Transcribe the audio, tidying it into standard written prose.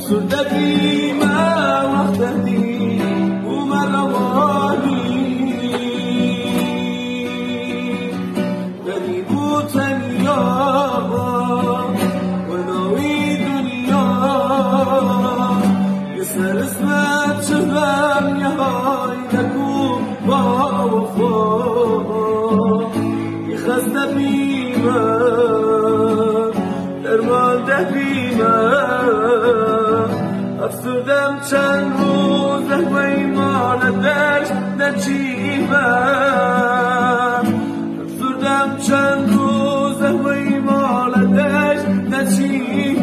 افسرده بیمه وقتی او مروانی غریب و تنیا و ناوی دنیا یه سر اسمت شدم یه های نکو با وفا یه خسته بیمه درمانده بیمه افسردم چند روز و ایمان دشت نچیبم افسردم چند روز و ایمان دشت نچیبم